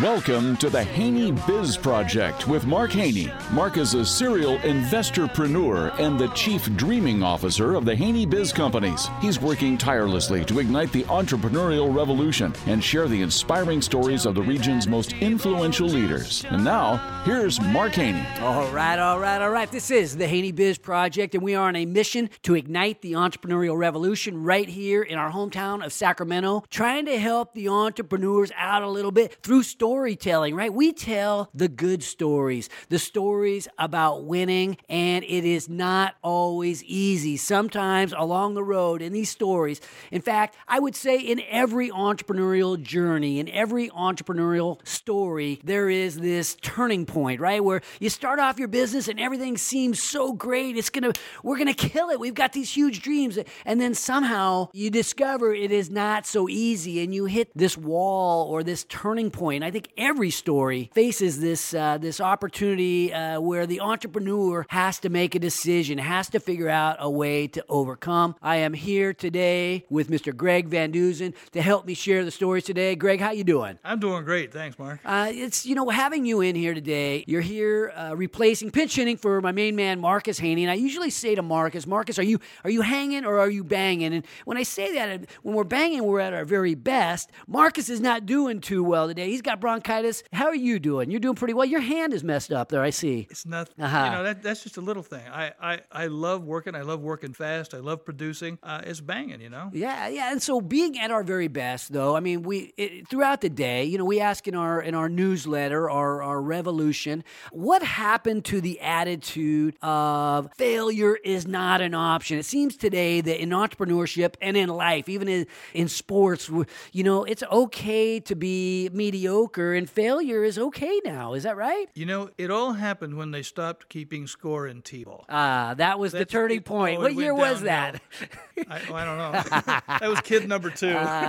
Welcome to the Haney Biz Project with Mark Haney. Mark is a serial investorpreneur and the chief dreaming officer of the Haney Biz Companies. He's working tirelessly to ignite the entrepreneurial revolution and share the inspiring stories of the region's most influential leaders. And now, here's Mark Haney. All right. This is the Haney Biz Project, and we are on a mission to ignite the entrepreneurial revolution right here in our hometown of Sacramento, trying to help the entrepreneurs out a little bit through storytelling, right? We tell the good stories, the stories about winning, and it is not always easy. Sometimes along the road in these stories, in fact, I would say in every entrepreneurial journey, in every entrepreneurial story, there is this turning point, right? Where you start off your business and everything seems so great. We're going to kill it. We've got these huge dreams. And then somehow you discover it is not so easy and you hit this wall or this turning point. I think every story faces this opportunity where the entrepreneur has to make a decision, has to figure out a way to overcome. I am here today with Mr. Greg Van Dusen to help me share the stories today. Greg, how you doing? I'm doing great. Thanks, Mark. It's, having you in here today, you're here replacing, pinch hitting for my main man, Marcus Haney. And I usually say to Marcus, are you hanging or are you banging? And when I say that, when we're banging, we're at our very best. Marcus is not doing too well today. He's got bronchitis. How are you doing? You're doing pretty well. Your hand is messed up there, I see. It's nothing. Uh-huh. That's just a little thing. I love working. I love working fast. I love producing. It's banging, Yeah. And so being at our very best, though, I mean, throughout the day, we ask in our newsletter, our revolution, what happened to the attitude of failure is not an option? It seems today that in entrepreneurship and in life, even in sports, it's okay to be mediocre and failure is okay now. Is that right? It all happened when they stopped keeping score in T-ball. That was the turning point. What year was that? I don't know. That was kid number 2.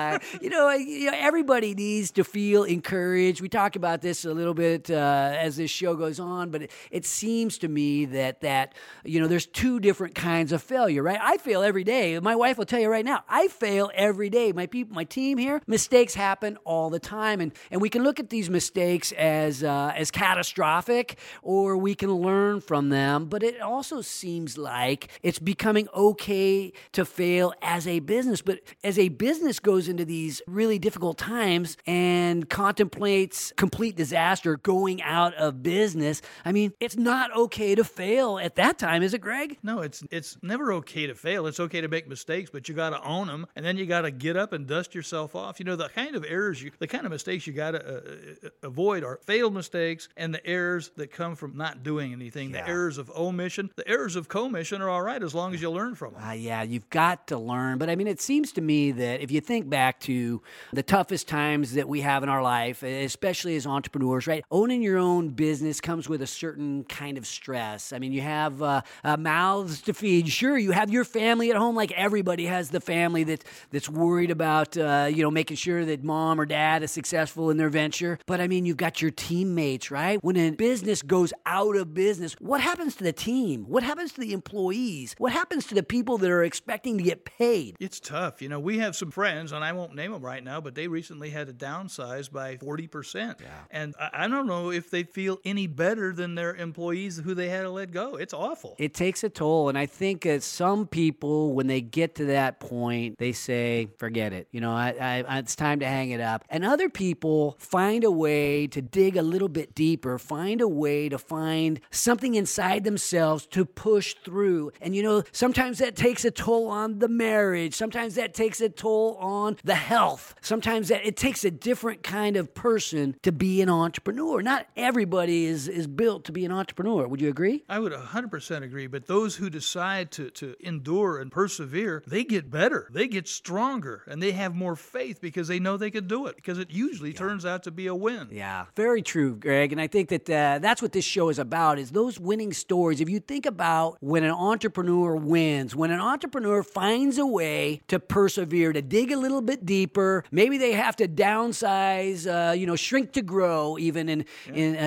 Everybody needs to feel encouraged. We talk about this a little bit as this show goes on, but it seems to me that there's two different kinds of failure, right? I fail every day. My wife will tell you right now, I fail every day. My team here, mistakes happen all the time, and we can look at these mistakes as catastrophic, or we can learn from them. But it also seems like it's becoming okay to fail as a business. But as a business goes into these really difficult times and contemplates complete disaster, going out of business, I mean, it's not okay to fail at that time, is it, Greg? No, it's never okay to fail. It's okay to make mistakes, but you got to own them, and then you got to get up and dust yourself off. The kind of errors, the kind of mistakes you got to avoid are failed mistakes and the errors that come from not doing anything. Yeah. The errors of omission, the errors of commission are all right as long as you learn from them. Yeah, you've got to learn. But I mean, it seems to me that if you think back to the toughest times that we have in our life, especially as entrepreneurs, right? Owning your own business comes with a certain kind of stress. I mean, you have mouths to feed. Sure, you have your family at home, like everybody has the family that's worried about, making sure that mom or dad is successful in their venture. But I mean, you've got your teammates, right? When a business goes out of business, what happens to the team? What happens to the employees? What happens to the people that are expecting to get paid? It's tough. We have some friends, and I won't name them right now, but they recently had to downsize by 40%. Yeah. And I don't know if they feel any better than their employees who they had to let go. It's awful. It takes a toll. And I think some people, when they get to that point, they say, forget it. It's time to hang it up. And other people find a way to dig a little bit deeper, find a way to find something inside themselves to push through. And sometimes that takes a toll on the marriage. Sometimes that takes a toll on the health. Sometimes that it takes a different kind of person to be an entrepreneur. Not everybody is built to be an entrepreneur. Would you agree? I would 100% agree. But those who decide to endure and persevere, they get better. They get stronger. And they have more faith because they know they can do it. Because it usually turns out to be a win. Yeah, very true, Greg. And I think that that's what this show is about, is those winning stories. If you think about when an entrepreneur wins, when an entrepreneur finds a way to persevere, to dig a little bit deeper, maybe they have to downsize, shrink to grow even, and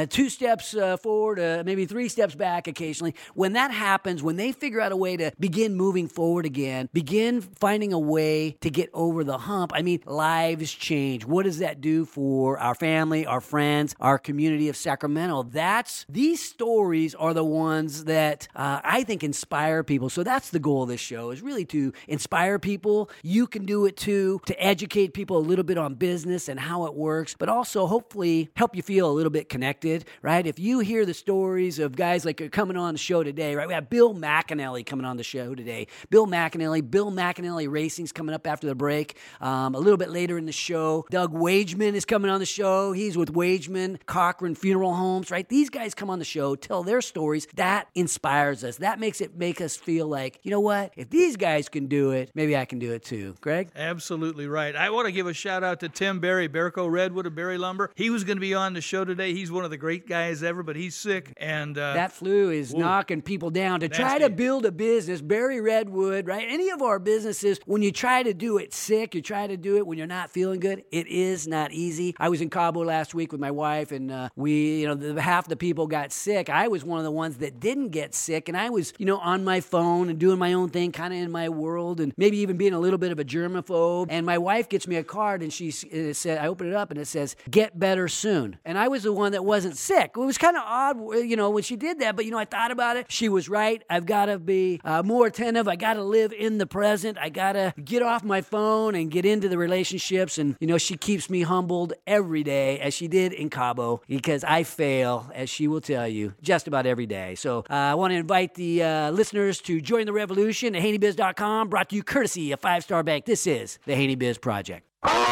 2 steps forward, maybe 3 steps back occasionally. When that happens, when they figure out a way to begin moving forward again, begin finding a way to get over the hump, I mean, lives change. What does that do for our family, our friends, our community of Sacramento? These stories are the ones that I think inspire people. So that's the goal of this show, is really to inspire people. You can do it too, to educate people a little bit on business and how it works, but also hopefully help you feel a little bit connected, right? If you hear the stories of guys like coming on the show today, right? We have Bill McAnally coming on the show today. Bill McAnally Racing's coming up after the break. A little bit later in the show, Doug Wageman is coming on the show. He's with Wageman Cochran Funeral Homes, right? These guys come on the show, tell their stories. That inspires us. That makes us feel like, you know what? If these guys can do it, maybe I can do it too. Greg? Absolutely right. I want to give a shout out to Tim Berry, Bearco Redwood of Berry Lumber. He was going to be on the show today. He's one of the great guys ever, but he's sick. And that flu is knocking people down. To try to build a business, Berry Redwood, right? Any of our businesses, when you try to do it sick, you try to do it when you're not feeling good, it is not easy. I was in Cabo last week with my wife, and half the people got sick. I was one of the ones that didn't get sick, and I was, on my phone and doing my own thing, kind of in my world, and maybe even being a little bit of a germaphobe. And my wife gets me a card, and I open it up, and it says, "Get better soon." And I was the one that wasn't sick. It was kind of odd, when she did that, but, I thought about it. She was right. I've got to be more attentive. I got to live in the present. I got to get off my phone and get into the relationships. And, she keeps me humbled every day, as she did in Cabo, because I fail, as she will tell you, just about every day. So I want to invite the listeners to join the revolution at HaneyBiz.com, brought to you courtesy of 5 Star Bank. This is the Haney Biz Project.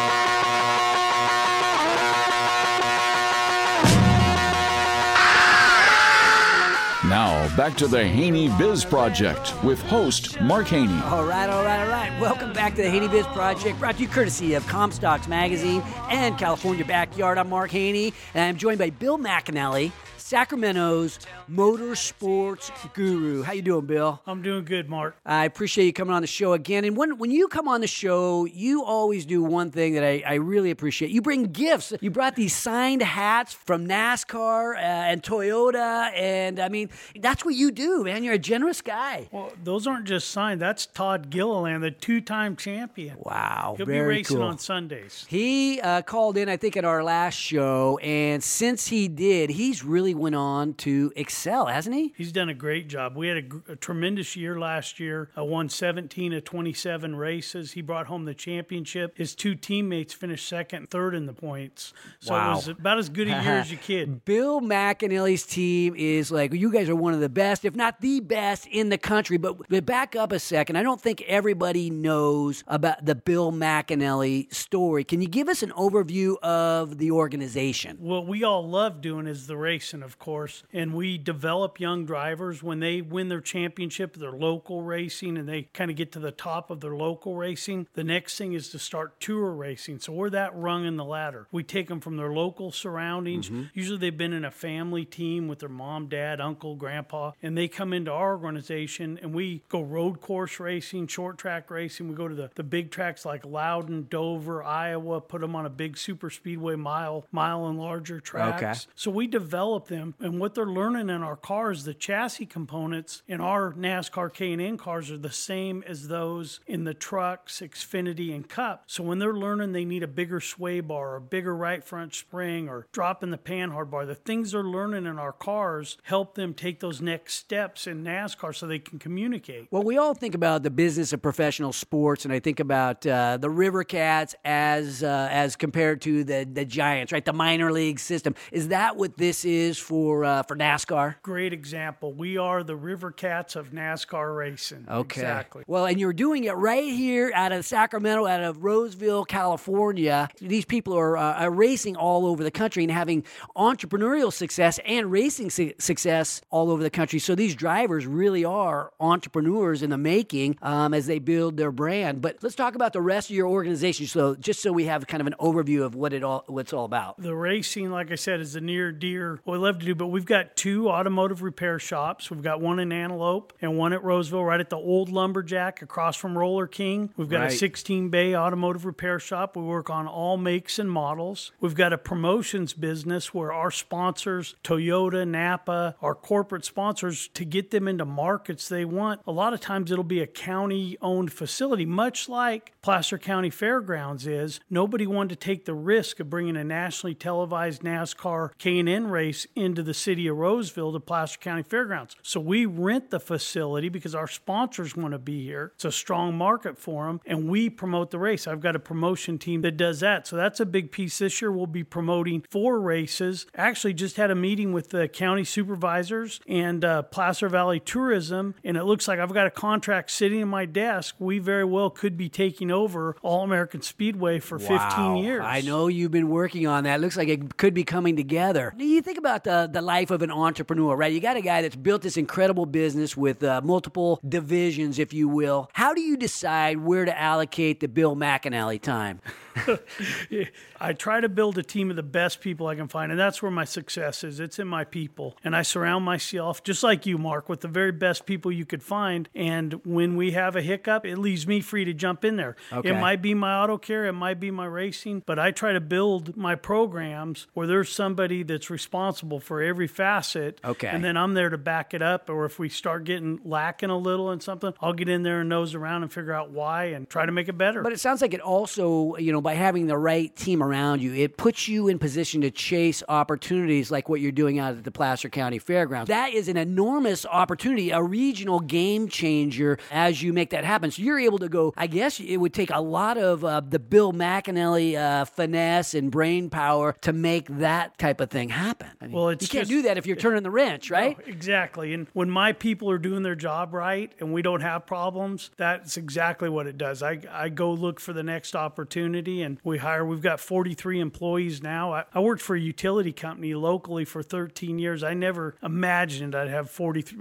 Now, back to the Haney Biz Project with host Mark Haney. All right. Welcome back to the Haney Biz Project, brought to you courtesy of Comstocks Magazine and California Backyard. I'm Mark Haney, and I'm joined by Bill McAnally, Sacramento's motorsports guru. How you doing, Bill? I'm doing good, Mark. I appreciate you coming on the show again. And when you come on the show, you always do one thing that I really appreciate. You bring gifts. You brought these signed hats from NASCAR and Toyota, and I mean, that's what you do, man. You're a generous guy. Well, those aren't just signed. That's Todd Gilliland, the 2-time champion. Wow, He'll very be racing cool. on Sundays. He called in, I think, at our last show, and since he did, he's really went on to excel, hasn't he? He's done a great job. We had a tremendous year last year. Won 17 of 27 races. He brought home the championship. His 2 teammates finished second and third in the points. So wow. It was about as good a year as you could. Bill McAnally's team is like, you guys are one of the best, if not the best in the country. But back up a second. I don't think everybody knows about the Bill McAnally story. Can you give us an overview of the organization? What we all love doing is the racing, of course. And we develop young drivers when they win their championship, their local racing, and they kind of get to the top of their local racing. The next thing is to start tour racing. So we're that rung in the ladder. We take them from their local surroundings. Mm-hmm. Usually they've been in a family team with their mom, dad, uncle, grandpa, and they come into our organization and we go road course racing, short track racing. We go to the big tracks like Loudon, Dover, Iowa, put them on a big super speedway mile and larger tracks. Okay. So we develop them, and what they're learning in our cars, the chassis components in our NASCAR K&N cars are the same as those in the trucks, Xfinity, and Cup. So when they're learning they need a bigger sway bar or a bigger right front spring or dropping the panhard bar, the things they're learning in our cars help them take those next steps in NASCAR so they can communicate. Well, we all think about the business of professional sports, and I think about the River Cats as compared to the Giants, right? The minor league system. Is that what this is for NASCAR? Great example. We are the River Cats of NASCAR racing. Okay. Exactly. Well, and you're doing it right here out of Sacramento, out of Roseville, California. These people are racing all over the country and having entrepreneurial success and racing success all over the country. So these drivers really are entrepreneurs in the making as they build their brand. But let's talk about the rest of your organization. So just so we have kind of an overview of what it's all about. The racing, like I said, is the near dear what we love to do, but we've got 2 automotive repair shops. We've got one in Antelope and one at Roseville, right at the old Lumberjack across from Roller King. We've got a 16-bay automotive repair shop. We work on all makes and models. We've got a promotions business where our sponsors, Toyota, Napa, our corporate sponsors, to get them into markets they want, a lot of times it'll be a county-owned facility, much like Placer County Fairgrounds is. Nobody wanted to take the risk of bringing a nationally televised NASCAR K&N race into the city of Roseville to Placer County Fairgrounds. So we rent the facility because our sponsors want to be here. It's a strong market for them, and we promote the race. I've got a promotion team that does that. So that's a big piece. This year we'll be promoting 4 races. Actually just had a meeting with the county supervisors and Placer Valley Tourism, and it looks like I've got a contract sitting in my desk. We very well could be taking over All-American Speedway for 15 years. I know you've been working on that. It looks like it could be coming together. You think about the life of an entrepreneur, right? You got a guy that's built this incredible business with multiple divisions, if you will. How do you decide where to allocate the Bill McAnally time? I try to build a team of the best people I can find, and that's where my success is. It's in my people. And I surround myself, just like you, Mark, with the very best people you could find. And when we have a hiccup, it leaves me free to jump in there. Okay. It might be my auto care, it might be my racing, but I try to build my programs where there's somebody that's responsible for every facet. Okay. And then I'm there to back it up. Or if we start getting lacking a little in something, I'll get in there and nose around and figure out why and try to make it better. But it sounds like it also, by having the right team around you, it puts you in position to chase opportunities like what you're doing out at the Placer County Fairgrounds. That is an enormous opportunity, a regional game changer as you make that happen. So you're able to go, I guess it would take a lot of the Bill McAnally finesse and brain power to make that type of thing happen. I mean, you can't do that if you're turning the wrench, right? No, exactly. And when my people are doing their job right and we don't have problems, that's exactly what it does. I go look for the next opportunity, and we've got 43 employees now. I worked for a utility company locally for 13 years. I never imagined I'd have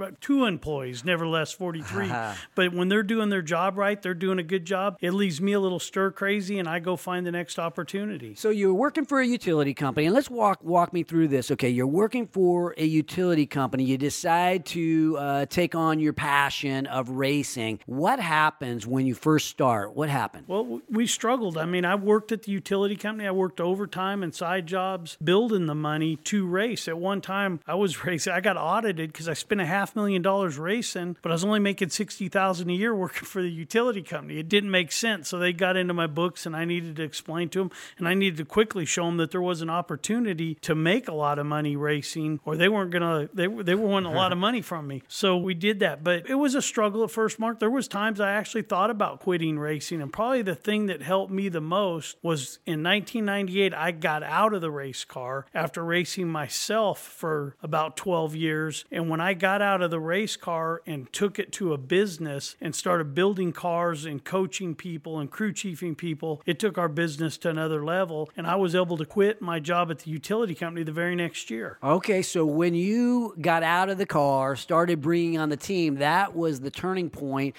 2 employees, never less 43. But when they're doing their job right, they're doing a good job, it leaves me a little stir crazy, and I go find the next opportunity. So you're working for a utility company, and let's walk me through this. Okay, you're working for a utility company. You decide to take on your passion of racing. What happens when you first start? What happened? Well, we struggled. I mean, I worked at the utility company. I worked overtime and side jobs building the money to race. At one time, I was racing. I got audited because I spent $500,000 racing, but I was only making $60,000 a year working for the utility company. It didn't make sense. So they got into my books, and I needed to explain to them, and I needed to quickly show them that there was an opportunity to make a lot of money racing, or they weren't gonna. They were wanting a lot of money from me. So we did that, but it was a struggle at first, Mark. There was times I actually thought about quitting racing, and probably the thing that helped me the most was in 1998, I got out of the race car after racing myself for about 12 years. And when I got out of the race car and took it to a business and started building cars and coaching people and crew chiefing people, it took our business to another level. And I was able to quit my job at the utility company the very next year. Okay, so when you got out of the car, started bringing on the team, that was the turning point.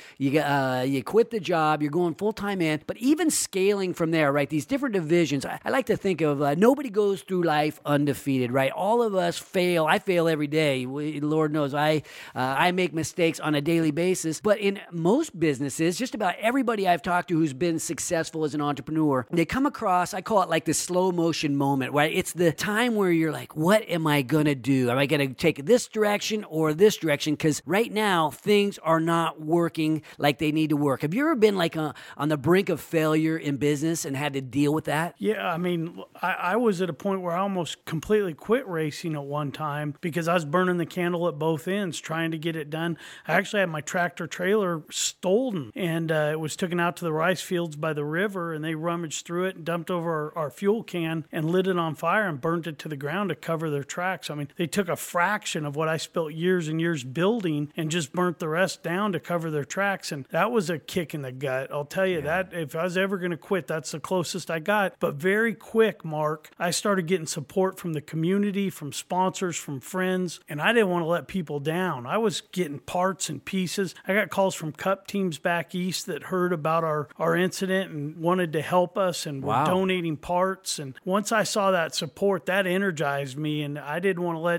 You quit the job, you're going full-time in, but even scaling from there, right? These different divisions, I like to think of nobody goes through life undefeated, right? All of us fail. I fail every day. Lord knows I make mistakes on a daily basis. But in most businesses, just about everybody I've talked to who's been successful as an entrepreneur, they come across, I call it like the slow motion moment, right? It's the time where you're like, what am I going to do? Am I going to take this direction or this direction? Because right now, things are not working like they need to work. Have you ever been like on the brink of failure in business and had to deal with that? Yeah, I mean, I was at a point where I almost completely quit racing at one time because I was burning the candle at both ends trying to get it done. I actually had my tractor trailer stolen, and it was taken out to the rice fields by the river, and they rummaged through it and dumped over our fuel can and lit it on fire and burned it to the ground to cover their tracks. I mean, they took a fraction of what I spent years and years building and just burnt the rest down to cover their tracks, and that was a kick in the gut. I'll tell you that if I was ever going to quit, that's the closest I got. But very quick, Mark, I started getting support from the community, from sponsors, from friends, and I didn't want to let people down. I was getting parts and pieces. I got calls from cup teams back east that heard about our incident and wanted to help us and were donating parts. And once I saw that support, that energized me, and I didn't want to let the people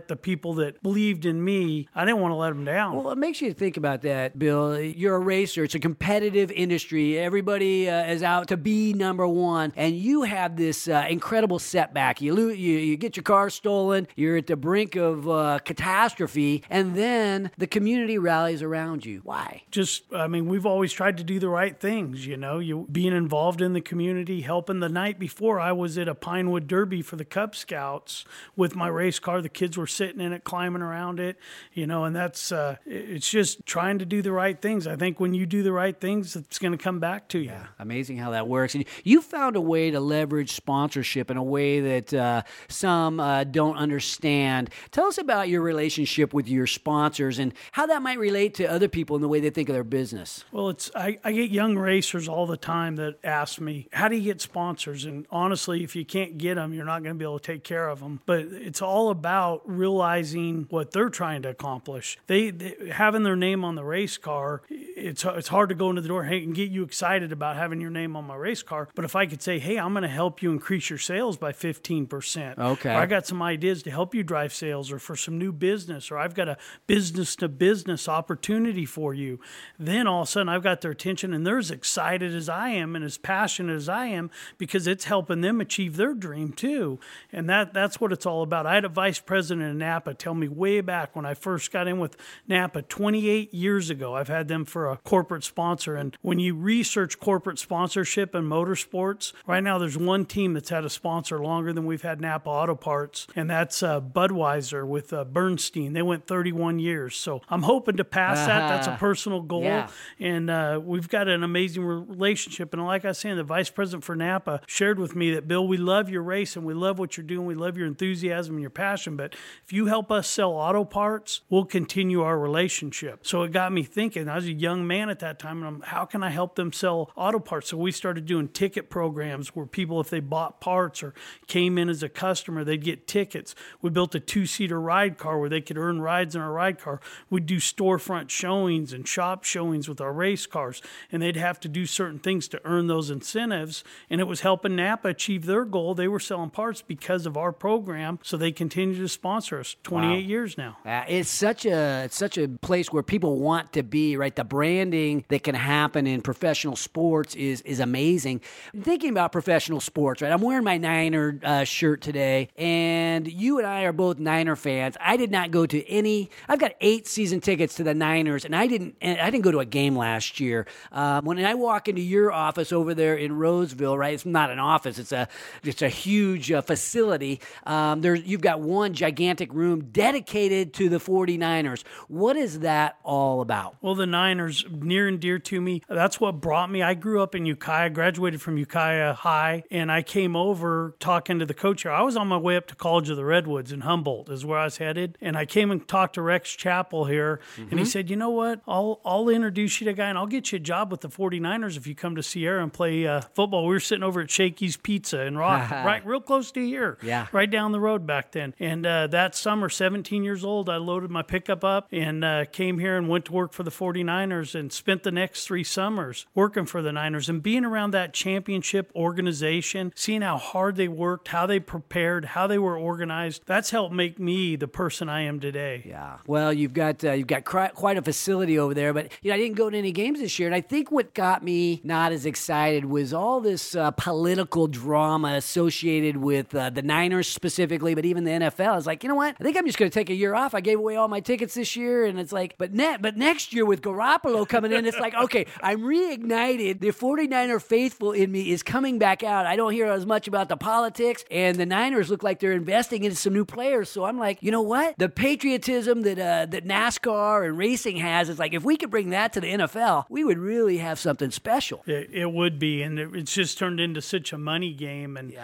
people that believed in me, I didn't want to let them down. Well, it makes you think about that, Bill. You're a racer. It's a competitive industry. Everybody is out to be number one, and you have this incredible setback. You get your car stolen. You're at the brink of catastrophe, and then the community rallies around you. Why? We've always tried to do the right things, you being involved in the community, helping. The night before, I was at a Pinewood Derby for the Cub Scouts with my race car. The kids were sitting in it, climbing around it, and that's, it's just trying to do the right things. I think when you do the right things, it's going to come back to you. Yeah, amazing how that works. And you found a way to leverage sponsorship in a way that some don't understand. Tell us about your relationship with your sponsors and how that might relate to other people in the way they think of their business. Well, I get young racers all the time that ask me, how do you get sponsors? And honestly, if you can't get them, you're not going to be able to take care of them. But it's all about realizing what they're trying to accomplish. They having their name on the race car, it's hard to go into the door and get you excited about having your name on my race car. But if I could say, hey, I'm going to help you increase your sales by 15%. Okay. Or I got some ideas to help you drive sales or for some new business, or I've got a business-to-business opportunity for you. Then all of a sudden I've got their attention, and they're as excited as I am and as passionate as I am because it's helping them achieve their dream too. And that's what it's all about. I had a vice president of Napa tell me way back when I first got in with Napa 28 years ago. I've had them for a corporate sponsor. And when you research corporate sponsorship in motorsports, right now there's one team that's had a sponsor longer than we've had Napa Auto Parts, and that's Budweiser with Bernstein. They went 31 years. So I'm hoping to pass that. That's a personal goal. Yeah. And we've got an amazing relationship. And like I was saying, the vice president for Napa shared with me that, Bill, we love your race and we love what you're doing. We love your enthusiasm and your passion. But if you help us sell auto parts, we'll continue our relationship. So it got me thinking. I was a young man at that time, and how can I help them sell auto parts? So we started doing ticket programs where people, if they bought parts or came in as a customer, they'd get tickets. We built a 2-seater ride car where they could earn rides in our ride car. We'd do storefront showings and shop showings with our race cars, and they'd have to do certain things to earn those incentives, and it was helping Napa achieve their goal. They were selling parts because of our program, so they continue to sponsor us 28 years now. It's such a place where people want to be, right? The branding that can happen in professional sports is amazing. Thinking about professional sports, right? I'm wearing my Niner shirt today, and you and I are both Niner fans. I did not go to any. I've got 8 season tickets to the Niners, and I didn't go to a game last year. When I walk into your office over there in Roseville, right? It's not an office. It's a huge facility. You've got one gigantic room dedicated to the 49ers. What is that all about? Well, the Niners, near and dear to me. That's what brought me. I grew up in Ukiah, graduated from Ukiah High, and I came over talking to the coach here. I was on my way up to College of the Redwoods in Humboldt is where I was headed, and I came and talked to Rex Chappell here, and he said, you know what, I'll introduce you to a guy, and I'll get you a job with the 49ers if you come to Sierra and play football. We were sitting over at Shakey's Pizza in Rock, right real close to here, right down the road back then. And that summer, 17 years old, I loaded my pickup up and came here and went to work for the 49ers and spent the next 3 summers working for the Niners and being around that championship organization, seeing how hard they worked, how they prepared, how they were organized. That's helped make me the person I am today. Yeah. Well, you've got quite a facility over there, but I didn't go to any games this year, and I think what got me not as excited was all this political drama associated with the Niners specifically, but even the NFL. I was like, you know what? I think I'm just going to take a year off. I gave away all my tickets this year, and it's like, but next year with Garoppolo coming in, it's like, okay, I'm reignited. The 49er faithful in me is coming back out. I don't hear as much about the politics, and the Niners look like they're investing into some new players. So I'm like, you know what? The patriotism that NASCAR and racing has, it's like, if we could bring that to the NFL, we would really have something special. It would be, and it's just turned into such a money game, and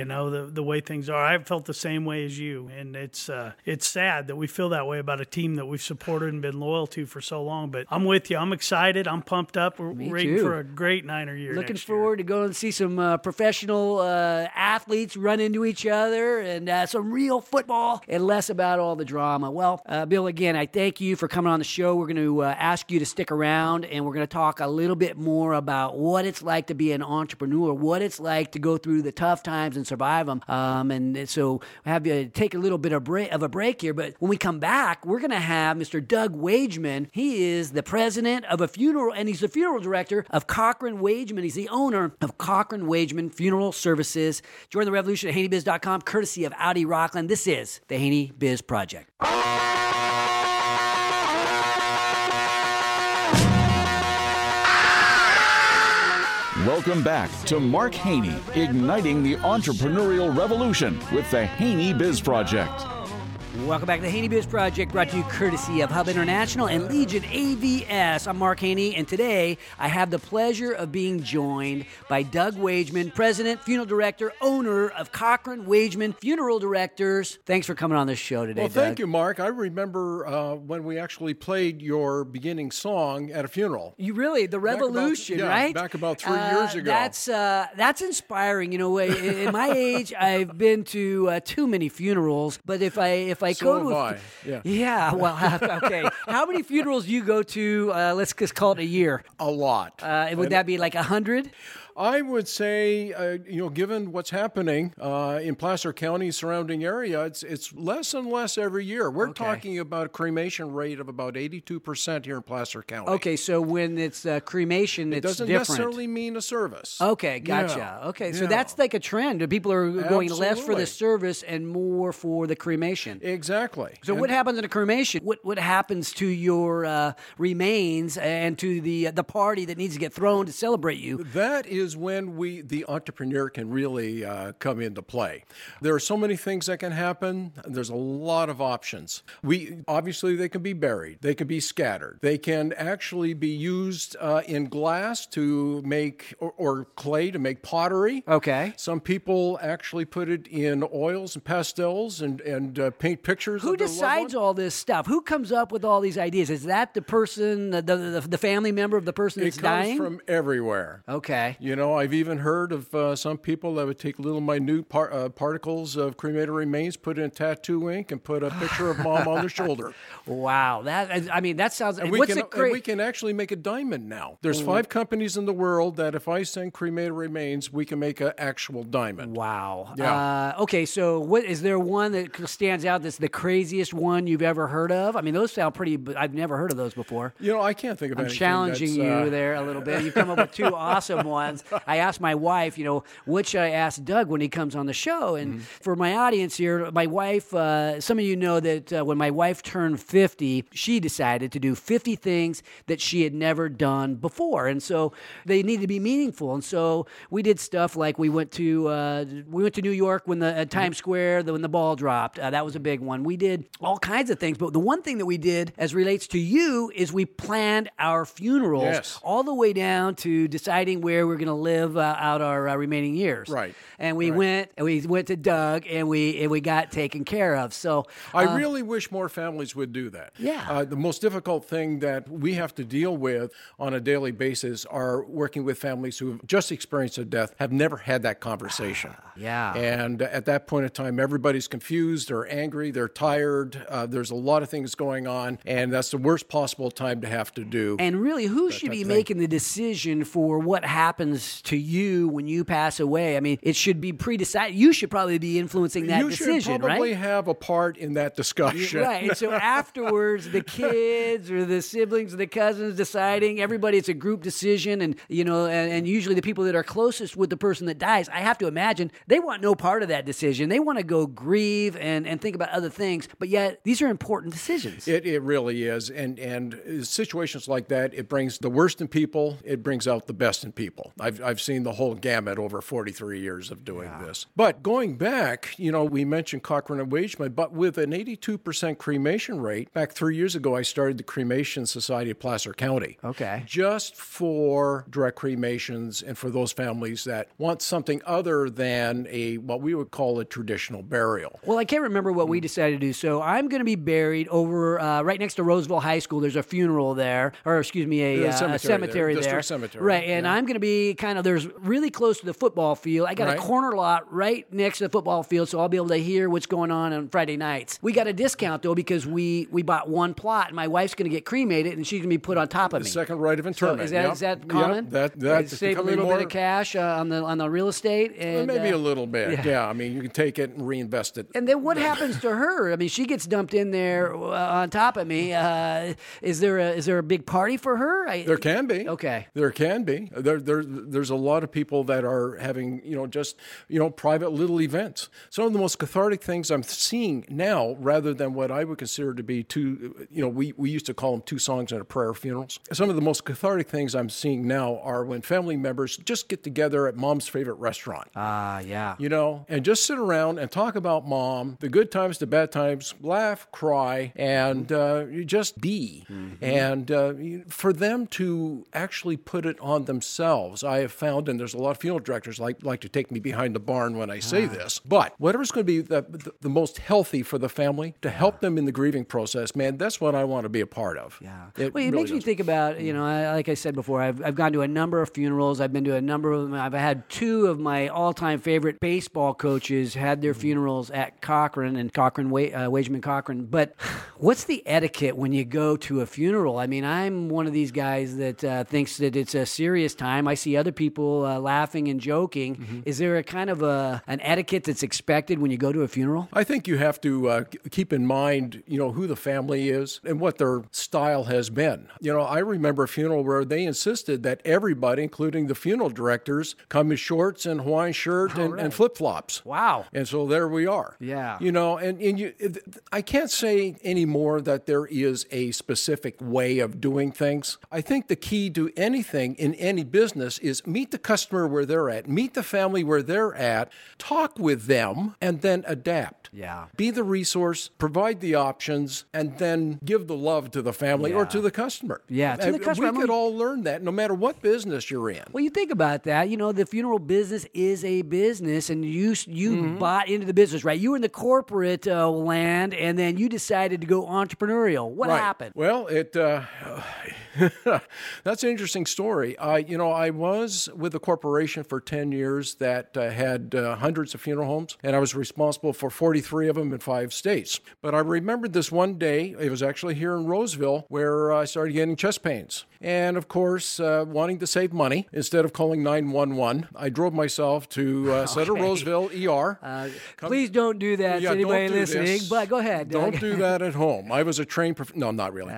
the way things are. I've felt the same way as you, and it's sad that we feel that way about a team that we've supported and been loyal to for so long. But I'm with you. I'm excited. I'm pumped up. We're waiting for a great Niner year. Looking forward to going and see some professional athletes run into each other and some real football and less about all the drama. Well, Bill, again, I thank you for coming on the show. We're going to ask you to stick around, and we're going to talk a little bit more about what it's like to be an entrepreneur, what it's like to go through the tough times and survive them. And so have you take a little bit of a a break here, but when we come back, we're going to have Mr. Doug Wageman. He is the president of a funeral, and he's the funeral director of Cochran Wageman. He's the owner of Cochran Wageman Funeral Services. Join the revolution at HaneyBiz.com, courtesy of Audi Rockland. This is the Haney Biz Project. Welcome back to Mark Haney, igniting the entrepreneurial revolution with the Haney Biz Project. Welcome back to the Haney Biz Project, brought to you courtesy of Hub International and Legion AVS. I'm Mark Haney, and today I have the pleasure of being joined by Doug Wageman, president, funeral director, owner of Cochran Wageman Funeral Directors. Thanks for coming on this show today, Well, Doug. thank you, Mark. I remember when we actually played your beginning song at a funeral. You really, the revolution, right? Back about 3 years ago. That's inspiring. You know, in my age, I've been to too many funerals, but if I So go to have I. yeah, well, okay. How many funerals do you go to? Let's just call it a year. A lot. Would that be like 100? I would say, given what's happening in Placer County surrounding area, it's less and less every year. We're talking about a cremation rate of about 82% here in Placer County. Okay, so when it's cremation, It it's doesn't different. necessarily mean a service. Okay, gotcha. Yeah. Okay, so Yeah. that's like a trend. People are going less for the Absolutely. service and more for the cremation. Exactly. So what happens in a cremation? What happens to your remains and to the party that needs to get thrown to celebrate you? That is when the entrepreneur can really come into play. There are so many things that can happen. There's a lot of options. Obviously they can be buried. They can be scattered. They can actually be used in glass to make or clay to make pottery. Okay. Some people actually put it in oils and pastels and paint pictures. Who of their loved decides one. all this stuff? Who comes up with all these ideas? Is that the person, the family member of the person that's It comes dying? from everywhere. Okay. You know, I've even heard of some people that would take little minute particles of cremated remains, put it in tattoo ink, and put a picture of mom on their shoulder. Wow. That sounds. And what's we it great? we can actually make a diamond now. There's 5 companies in the world that if I send cremated remains, we can make an actual diamond. Wow. Yeah. Okay, so what is there one that stands out that's the craziest one you've ever heard of? I mean, those sound pretty, but I've never heard of those before. You know, I can't think of I'm anything challenging that's, you there a little bit. You've come up with 2 awesome ones. I asked my wife, what should I ask Doug when he comes on the show? And for my audience here, my wife, some of you know that when my wife turned 50, she decided to do 50 things that she had never done before. And so they need to be meaningful. And so we did stuff like we went to New York when at Times Square, when the ball dropped. That was a big one. We did all kinds of things. But the one thing that we did as relates to you is we planned our funerals. Yes. All the way down to deciding where we're going to live out our remaining years. Right. And we went to Doug and we got taken care of. So I really wish more families would do that. Yeah. The most difficult thing that we have to deal with on a daily basis are working with families who have just experienced a death, have never had that conversation. Yeah. And at that point in time, everybody's confused, they're angry, they're tired. There's a lot of things going on, and that's the worst possible time to have to do. And really, who should be making the decision for what happens to you when you pass away? I mean, it should be pre-decided. You should probably be influencing that decision, You should probably right? have a part in that discussion. Right. And so afterwards, the kids or the siblings or the cousins deciding, everybody, it's a group decision. And, and usually the people that are closest with the person that dies, I have to imagine, they want no part of that decision. They want to go grieve and think about other things. But yet, these are important decisions. It really is. And situations like that, it brings the worst in people. It brings out the best in people. I've seen the whole gamut over 43 years of doing this. But going back, we mentioned Cochran and Wageman, but with an 82% cremation rate, back 3 years ago, I started the Cremation Society of Placer County. Okay. Just for direct cremations and for those families that want something other than what we would call a traditional burial. Well, I can't remember what we decided to do. So I'm going to be buried over right next to Roseville High School. There's a funeral there, or excuse me, a cemetery there. District cemetery. Right, and I'm going to be there's really close to the football field. I got a corner lot right next to the football field, so I'll be able to hear what's going on Friday nights. We got a discount, though, because we bought one plot, and my wife's going to get cremated, and she's going to be put on top of me. The second right of interment. So is that common? Yep, that's save a little bit of cash on the real estate? And, maybe a little bit, yeah. I mean, you can take it and reinvest it. And then what happens to her? I mean, she gets dumped in there on top of me. Is there a big party for her? There can be. Okay. There can be. There's a lot of people that are having, private little events. Some of the most cathartic things I'm seeing now, rather than what I would consider to be we used to call them 2 songs and a prayer funerals. Some of the most cathartic things I'm seeing now are when family members just get together at mom's favorite restaurant. Yeah. And just sit around and talk about mom, the good times, the bad times, laugh, cry, and just be. Mm-hmm. And for them to actually put it on themselves, I have found, and there's a lot of funeral directors like to take me behind the barn when I say this, but whatever's going to be the most healthy for the family, to help them in the grieving process, man, that's what I want to be a part of. Yeah. It really makes me think about, like I said before, I've gone to a number of funerals. I've been to a number of them. I've had 2 of my all-time favorite baseball coaches had their funerals at Cochrane and Wageman Cochrane. But what's the etiquette when you go to a funeral? I mean, I'm one of these guys that thinks that it's a serious time. I see other people laughing and joking. Mm-hmm. Is there a kind of an etiquette that's expected when you go to a funeral? I think you have to keep in mind, who the family is and what their style has been. I remember a funeral where they insisted that everybody, including the funeral directors, come in shorts and Hawaiian shirt and flip-flops. Wow. And so there we are. Yeah. I can't say anymore that there is a specific way of doing things. I think the key to anything in any business is meet the customer where they're at, meet the family where they're at, talk with them, and then adapt. Yeah. Be the resource, provide the options, and then give the love to the family or to the customer. Yeah, to the customer. We could all learn that no matter what business you're in. Well, you think about that. The funeral business is a business, and you bought into the business, right? You were in the corporate land, and then you decided to go entrepreneurial. What happened? Well, that's an interesting story. I was with a corporation for 10 years that had hundreds of funeral homes, and I was responsible for 43 of them in 5 states. But I remembered this one day, it was actually here in Roseville, where I started getting chest pains. And of course, wanting to save money, instead of calling 911, I drove myself to Center Roseville ER. Please don't do that to anybody listening, but go ahead. Don't do that at home. I was a trained no, not really.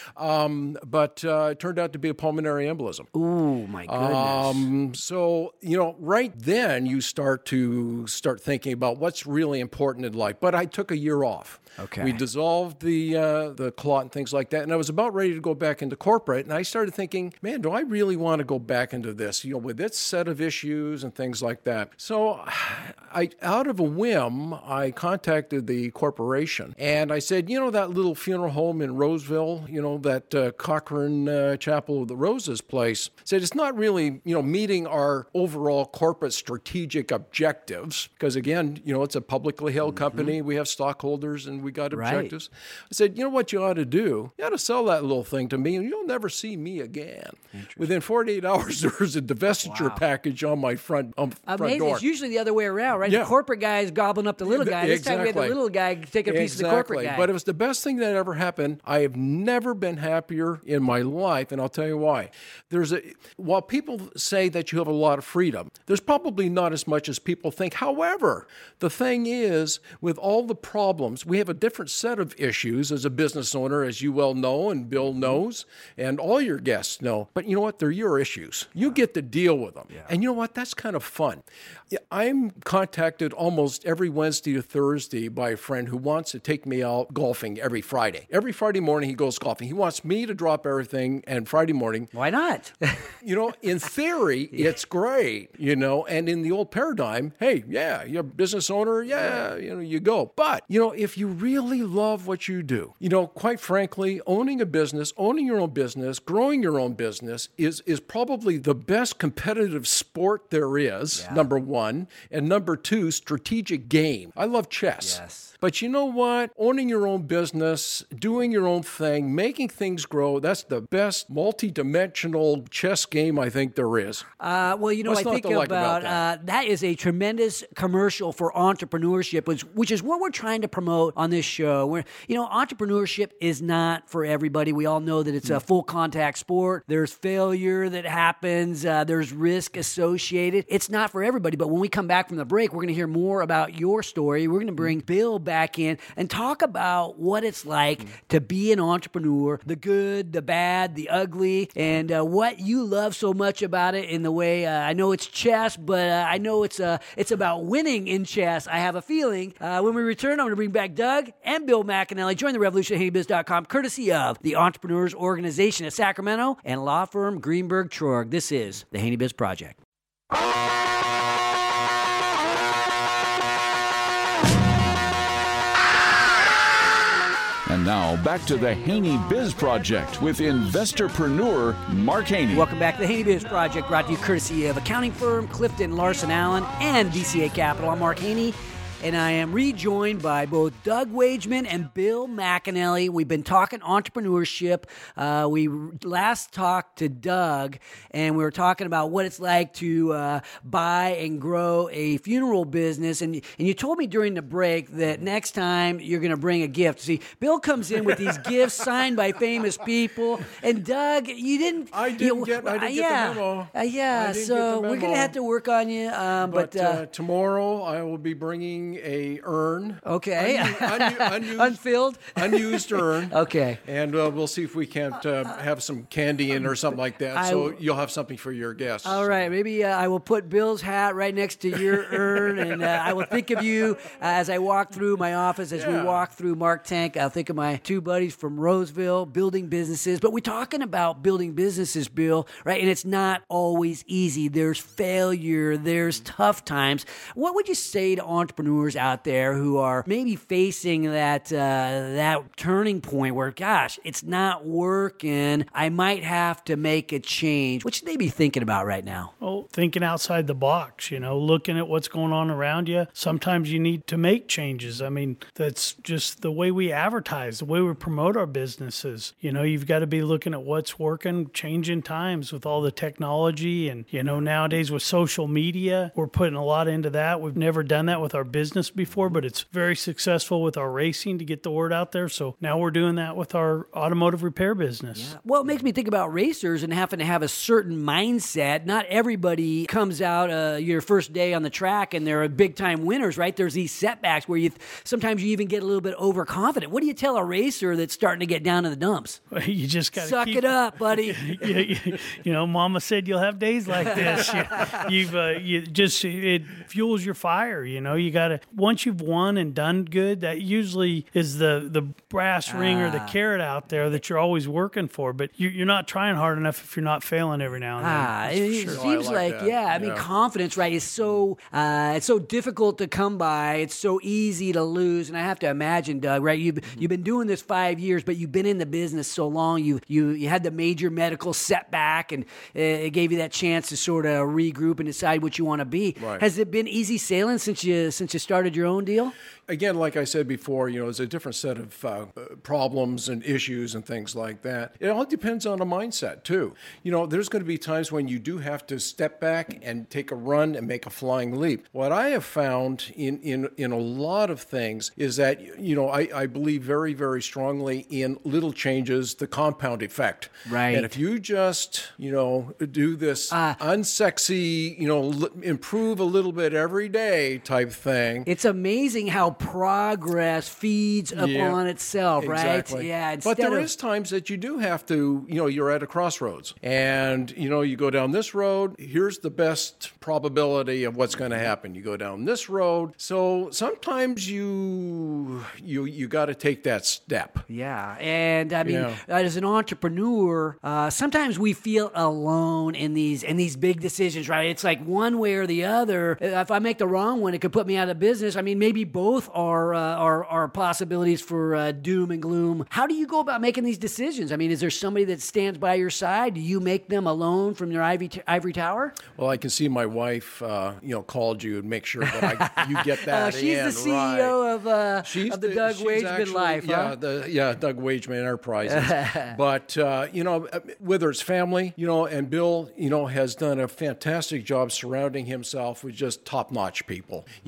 But it turned out to be a pulmonary embolism. Oh, my goodness. So, right then you start thinking about what's really important in life. But I took a year off. Okay. We dissolved the clot and things like that, and I was about ready to go back into corporate, and I started thinking, man, do I really want to go back into this, with its set of issues and things like that? So out of a whim, I contacted the corporation, and I said, that little funeral home in Roseville, that Cochrane Chapel of the Roses place, said it's not really, meeting our overall corporate strategic objectives, because again, it's a publicly held company, we have stockholders, and we got objectives. Right. I said, what you ought to do? You ought to sell that little thing to me, and you'll never see me again. Within 48 hours, there was a divestiture package on my front door. It's usually the other way around, right? Yeah. The corporate guy is gobbling up the little guy. This time we had the little guy taking a piece of the corporate guy. But it was the best thing that ever happened. I have never been happier in my life, and I'll tell you why. While people say that you have a lot of freedom, there's probably not as much as people think. However, the thing is, with all the problems, we have a different set of issues as a business owner, as you well know, and Bill knows, and all your guests know. But you know what? They're your issues. You get to deal with them. Yeah. And you know what? That's kind of fun. I'm contacted almost every Wednesday to Thursday by a friend who wants to take me out golfing every Friday. Every Friday morning he goes golfing. He wants me to drop everything, and Friday morning. Why not? In theory, it's great, and in the old paradigm, hey, yeah, you're a business owner, you go. But, if you really love what you do, quite frankly, owning a business, owning your own business, growing your own business is probably the best competitive sport there is, number one. And number two, strategic game. I love chess. Yes. But you know what? Owning your own business, doing your own thing, making things grow, that's the best multi-dimensional chess game I think there is. I think about that is a tremendous commercial for entrepreneurship, which is what we're trying to promote on this show. Where, entrepreneurship is not for everybody. We all know that it's a full contact contact sport. There's failure that happens. There's risk associated. It's not for everybody, but when we come back from the break, we're going to hear more about your story. We're going to bring Bill back in and talk about what it's like to be an entrepreneur, the good, the bad, the ugly, and what you love so much about it in the way, I know it's chess, but I know it's about winning in chess. I have a feeling. When we return, I'm going to bring back Doug and Bill McAnally. Join the revolution at HaneyBiz.com, courtesy of the Entrepreneurs Organization of Sacramento and law firm Greenberg Traurig. This is the Haney Biz Project. And now, back to the Haney Biz Project with investorpreneur Mark Haney. Welcome back to the Haney Biz Project, brought to you courtesy of accounting firm Clifton Larson Allen and DCA Capital. I'm Mark Haney, and I am rejoined by both Doug Wageman and Bill McAnally. We've been talking entrepreneurship. We last talked to Doug, and we were talking about what it's like to buy and grow a funeral business. And you told me during the break that next time you're going to bring a gift. See, Bill comes in with these gifts signed by famous people, and Doug, you didn't. I didn't get the memo. So we're going to have to work on you. But tomorrow I will be bringing a urn. Okay. Unfilled? Unused urn. Okay. And we'll see if we can't have some candy in or something like that. So you'll have something for your guests. All right. Maybe I will put Bill's hat right next to your urn, and I will think of you as I walk through my office, as we walk through Mark Tank. I'll think of my two buddies from Roseville building businesses. But we're talking about building businesses, Bill, right? And it's not always easy. There's failure. There's tough times. What would you say to entrepreneurs out there who are maybe facing that turning point where, gosh, it's not working, I might have to make a change? What should they be thinking about right now? Oh, thinking outside the box, looking at what's going on around you. Sometimes you need to make changes. I mean, that's just the way we advertise, the way we promote our businesses. You've got to be looking at what's working, changing times with all the technology. And, nowadays with social media, we're putting a lot into that. We've never done that with our business before, but it's very successful with our racing to get the word out there. So now we're doing that with our automotive repair business. Yeah. Well, it makes me think about racers and having to have a certain mindset. Not everybody comes out your first day on the track and they're big time winners, right? There's these setbacks where sometimes you even get a little bit overconfident. What do you tell a racer that's starting to get down to the dumps? You just got to suck it up, buddy. Mama said you'll have days like this. It fuels your fire. You got to, once you've won and done good, that usually is the brass ring or the carrot out there that you're always working for. But you're not trying hard enough if you're not failing every now and then. It seems confidence, right, is so it's so difficult to come by. It's so easy to lose. And I have to imagine, Doug, right? You've been doing this 5 years, but you've been in the business so long. You had the major medical setback, and it gave you that chance to sort of regroup and decide what you want to be. Right. Has it been easy sailing since you started your own deal? Again, like I said before, it's a different set of problems and issues and things like that. It all depends on a mindset, too. There's going to be times when you do have to step back and take a run and make a flying leap. What I have found in a lot of things is that, I believe very, very strongly in little changes, the compound effect. Right. And if you just, do this unsexy, improve a little bit every day type thing. It's amazing how progress feeds upon itself, right? Exactly. Yeah. But there is times that you do have to, you're at a crossroads and, you go down this road. Here's the best probability of what's going to happen. You go down this road. So sometimes you got to take that step. Yeah. And I mean, as an entrepreneur, sometimes we feel alone in these big decisions, right? It's like one way or the other. If I make the wrong one, it could put me out of business. I mean, maybe both are possibilities for doom and gloom. How do you go about making these decisions? I mean, is there somebody that stands by your side? Do you make them alone from your ivory tower? Well, I can see my wife, called you and make sure that you get that. She's the CEO of the Doug Wageman Life. Doug Wageman Enterprises. But whether it's family, and Bill, has done a fantastic job surrounding himself with just top-notch people. You got to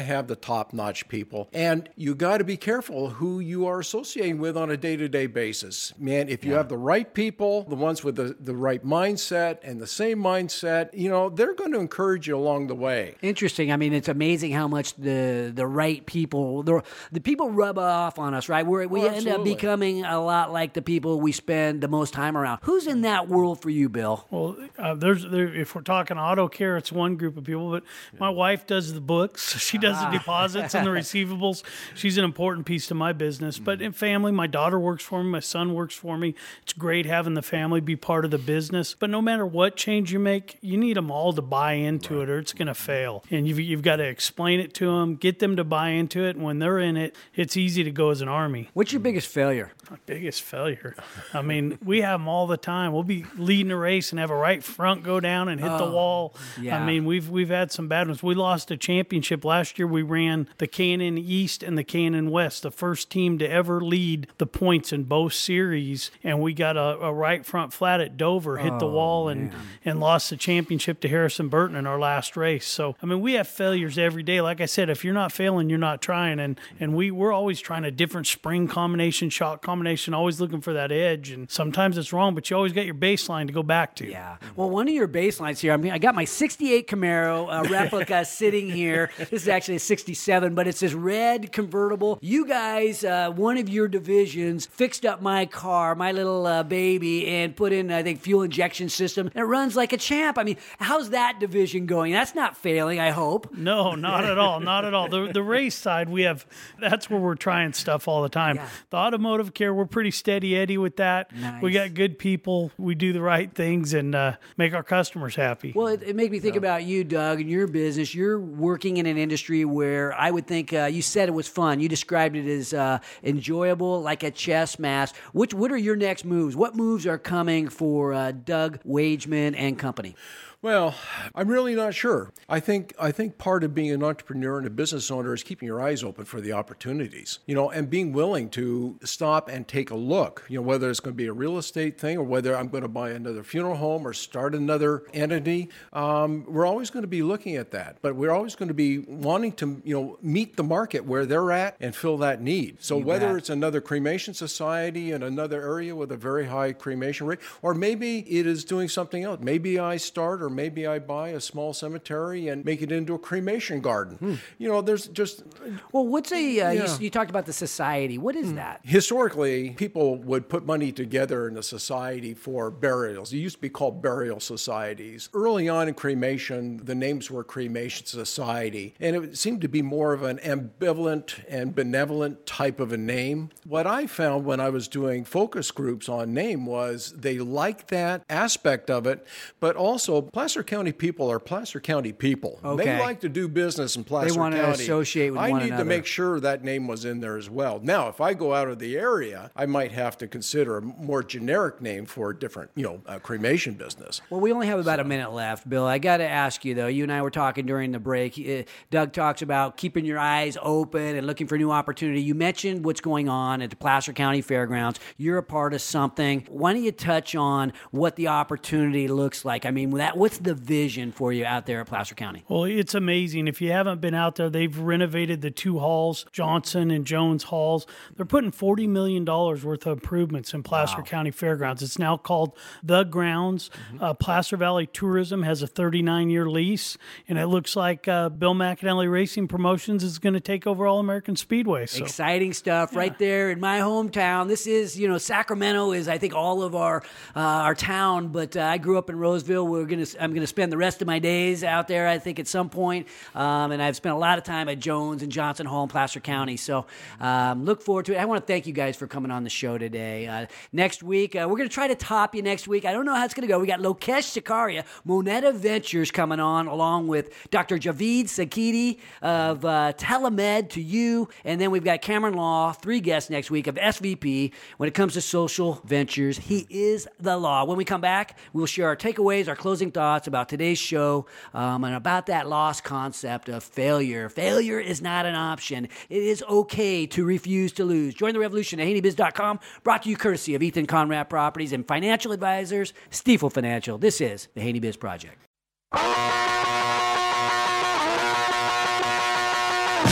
have the top-notch people, and you got to be careful who you are associating with on a day-to-day basis. Man, if you have the right people, the ones with the right mindset and the same mindset, they're going to encourage you along the way. Interesting. I mean, it's amazing how much the right people, the people rub off on us, right? We end up becoming a lot like the people we spend the most time around. Who's in that world for you, Bill? Well, if we're talking auto care, it's one group of people, but my wife does the books. She does the deposits and the receivables. She's an important piece to my business. But in family, my daughter works for me. My son works for me. It's great having the family be part of the business. But no matter what change you make, you need them all to buy into it or it's going to fail. And you've got to explain it to them, get them to buy into it. And when they're in it, it's easy to go as an army. What's your biggest failure? My biggest failure? I mean, we have them all the time. We'll be leading a race and have a right front go down and hit the wall. Yeah. I mean, we've had some bad ones. We lost a championship last year. We ran the K&N East and the K&N West, the first team to ever lead the points in both series. And we got a right front flat at Dover, hit the wall, and lost the championship to Harrison Burton in our last race. So, I mean, we have failures every day. Like I said, if you're not failing, you're not trying. And we're always trying a different spring combination, shock combination, always looking for that edge. And sometimes it's wrong, but you always got your baseline to go back to. Yeah. Well, one of your baselines here, I got my 68 Camaro replica sitting here. This is actually a 67, but it's this red convertible. You guys, one of your divisions, fixed up my car, my little baby, and put in, I think, fuel injection system. And it runs like a champ. I mean, how's that division going? That's not failing, I hope. No, not at all. Not at all. The race side, that's where we're trying stuff all the time. Yeah. The automotive care, we're pretty steady Eddie with that. Nice. We got good people. We do the right things and make our customers happy. Well, it made me think about you, Doug, and your business. You're working in an industry where I would think you said it was fun. You described it as enjoyable, like a chess match. What are your next moves? What moves are coming for Doug Wageman and company? Well, I'm really not sure. I think part of being an entrepreneur and a business owner is keeping your eyes open for the opportunities, and being willing to stop and take a look, whether it's going to be a real estate thing or whether I'm going to buy another funeral home or start another entity. We're always going to be looking at that, but we're always going to be wanting to, meet the market where they're at and fill that need. So whether it's another cremation society in another area with a very high cremation rate, or maybe it is doing something else. Maybe I start or maybe I buy a small cemetery and make it into a cremation garden. There's just... Well, what's you talked about the society. What is that? Historically, people would put money together in a society for burials. It used to be called burial societies. Early on in cremation, the names were Cremation Society, and it seemed to be more of an ambivalent and benevolent type of a name. What I found when I was doing focus groups on name was they liked that aspect of it, but also Placer County people are Placer County people. Okay. They like to do business in Placer County. They want to associate with one another. I need to make sure that name was in there as well. Now, if I go out of the area, I might have to consider a more generic name for a different, cremation business. Well, we only have about a minute left, Bill. I got to ask you, though. You and I were talking during the break. Doug talks about keeping your eyes open and looking for new opportunity. You mentioned what's going on at the Placer County Fairgrounds. You're a part of something. Why don't you touch on what the opportunity looks like? I mean, what's the vision for you out there at Placer County? Well, it's amazing. If you haven't been out there, they've renovated the two halls, Johnson and Jones halls. They're putting $40 million worth of improvements in Placer County Fairgrounds. It's now called The Grounds. Placer Valley Tourism has a 39-year lease, and it looks like Bill McAnally Racing Promotions is going to take over All American Speedway. So. Exciting stuff right there in my hometown. This is, Sacramento is, I think, all of our town, but I grew up in Roseville. I'm going to spend the rest of my days out there, I think, at some point. And I've spent a lot of time at Jones and Johnson Hall in Placer County. So look forward to it. I want to thank you guys for coming on the show today. Next week, we're going to try to top you next week. I don't know how it's going to go. We got Lokesh Sikaria, Moneta Ventures coming on, along with Dr. Javeed Sakiti of Telemed to you. And then we've got Cameron Law, 3 guests next week of SVP. When it comes to social ventures, he is the law. When we come back, we'll share our takeaways, our closing thoughts about today's show, and about that lost concept of failure. Failure is not an option. It is okay to refuse to lose. Join the revolution at HaneyBiz.com, brought to you courtesy of Ethan Conrad Properties and financial advisors, Stifel Financial. This is the Haney Biz Project.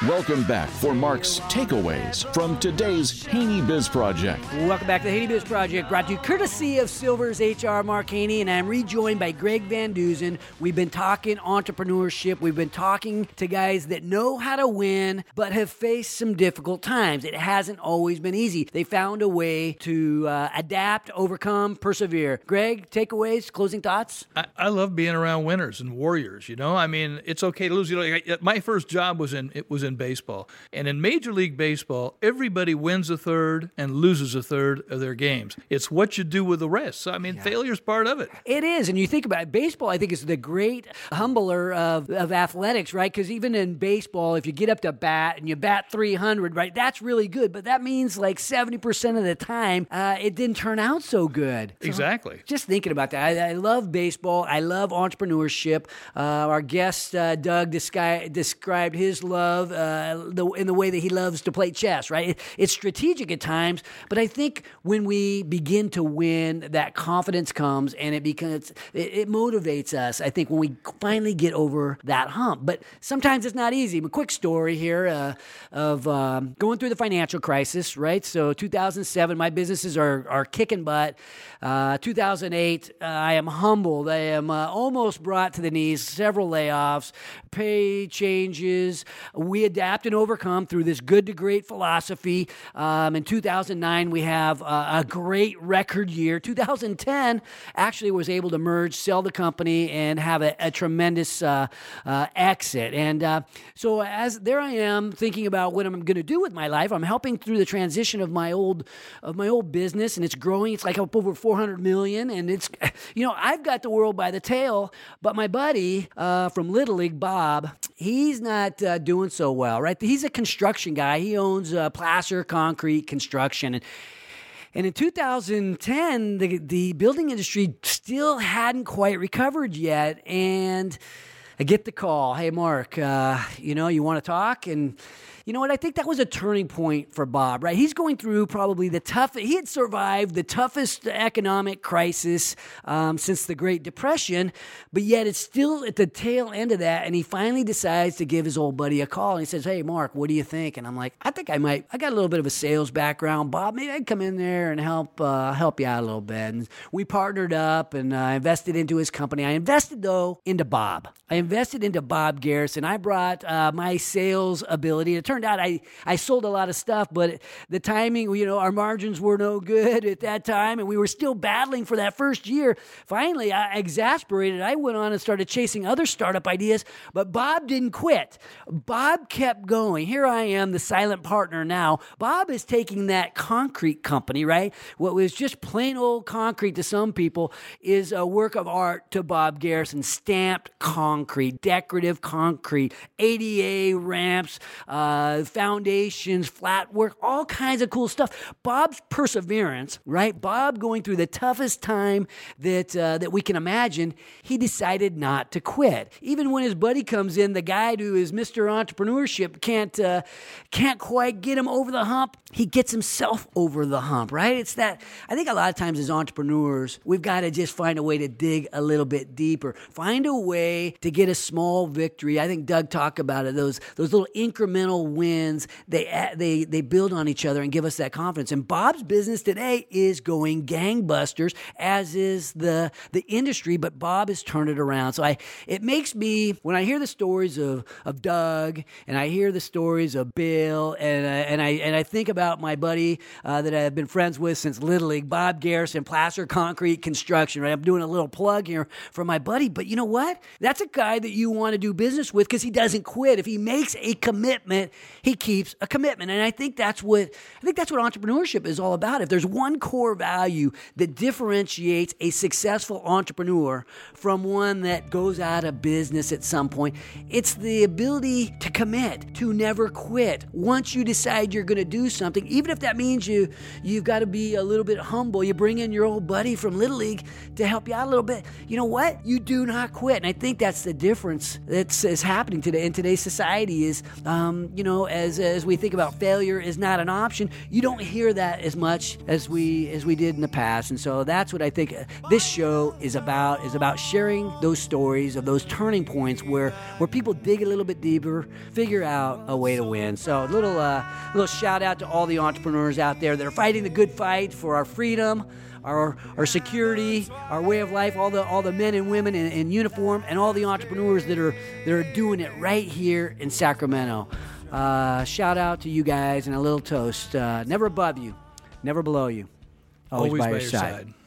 Welcome back for Mark's takeaways from today's Haney Biz Project. Welcome back to the Haney Biz Project, brought to you courtesy of Silver's HR, Mark Haney, and I'm rejoined by Greg Van Dusen. We've been talking entrepreneurship. We've been talking to guys that know how to win, but have faced some difficult times. It hasn't always been easy. They found a way to adapt, overcome, persevere. Greg, takeaways, closing thoughts? I love being around winners and warriors. I mean, it's okay to lose. My first job was in baseball, and in Major League Baseball, everybody wins a third and loses a third of their games. It's what you do with the rest. So, I mean, failure's part of it. It is, and you think about it, baseball, I think, is the great humbler of athletics, right? Because even in baseball, if you get up to bat and you bat 300, right, that's really good, but that means like 70% of the time, it didn't turn out so good. So exactly. Just thinking about that, I love baseball. I love entrepreneurship. Our guest, Doug, described his love in the way that he loves to play chess, right? It's strategic at times, but I think when we begin to win, that confidence comes and it motivates us, I think, when we finally get over that hump. But sometimes it's not easy. A quick story here of going through the financial crisis, right? So 2007, my businesses are kicking butt. 2008, I am humbled. I am almost brought to the knees, several layoffs, pay changes. We adapt and overcome through this good to great philosophy. In 2009, we have a great record year. 2010 actually was able to merge, sell the company, and have a tremendous exit. And so as there I am thinking about what I'm going to do with my life. I'm helping through the transition of my old business, and it's growing. It's like up over 400 million, and it's I've got the world by the tail. But my buddy from Little League, Bob, he's not doing so well, right? He's a construction guy. He owns plaster concrete construction. And in 2010, the building industry still hadn't quite recovered yet. And I get the call, hey, Mark, you want to talk? And you know what? I think that was a turning point for Bob, right? He's going through probably he had survived the toughest economic crisis since the Great Depression, but yet it's still at the tail end of that, and he finally decides to give his old buddy a call, and he says, hey, Mark, what do you think? And I'm like, I think I got a little bit of a sales background. Bob, maybe I'd come in there and help you out a little bit. And we partnered up, and I invested into his company. I invested, though, into Bob. I invested into Bob Garrison. I brought my sales ability. It turned out I sold a lot of stuff, but the timing, our margins were no good at that time, and we were still battling for that first year. Finally, exasperated, I went on and started chasing other startup ideas, but Bob didn't quit. Bob kept going. Here I am, the silent partner now. Bob is taking that concrete company, right? What was just plain old concrete to some people is a work of art to Bob Garrison. Stamped concrete, decorative concrete, ADA ramps, foundations, flat work, all kinds of cool stuff. Bob's perseverance, right? Bob going through the toughest time that we can imagine, he decided not to quit. Even when his buddy comes in, the guy who is Mr. Entrepreneurship can't quite get him over the hump. He gets himself over the hump, right? It's that, I think a lot of times as entrepreneurs, we've got to just find a way to dig a little bit deeper. Find a way to get a small victory. I think Doug talked about it, those little incremental wins, they build on each other and give us that confidence. And Bob's business today is going gangbusters, as is the industry, but Bob has turned it around. So it makes me, when I hear the stories of Doug, and I hear the stories of Bill, and I think about my buddy that I've been friends with since Little League, Bob Garrison, plaster concrete construction, right? I'm doing a little plug here for my buddy, but you know what? That's a guy that you want to do business with because he doesn't quit. If he makes a commitment, he keeps a commitment. And I think that's what entrepreneurship is all about. If there's one core value that differentiates a successful entrepreneur from one that goes out of business at some point, it's the ability to commit, to never quit. Once you decide you're going to do something, even if that means you've got to be a little bit humble, you bring in your old buddy from Little League to help you out a little bit, you know what? You do not quit. And I think that's the difference that's happening today in today's society is, as we think about failure is not an option, you don't hear that as much as we did in the past. And so that's what I think this show is about sharing those stories of those turning points where people dig a little bit deeper, figure out a way to win. So a little shout out to all the entrepreneurs out there that are fighting the good fight for our freedom, our security, our way of life, all the men and women in uniform, and all the entrepreneurs that are doing it right here in Sacramento. Shout out to you guys and a little toast. Never above you, never below you, always by your side.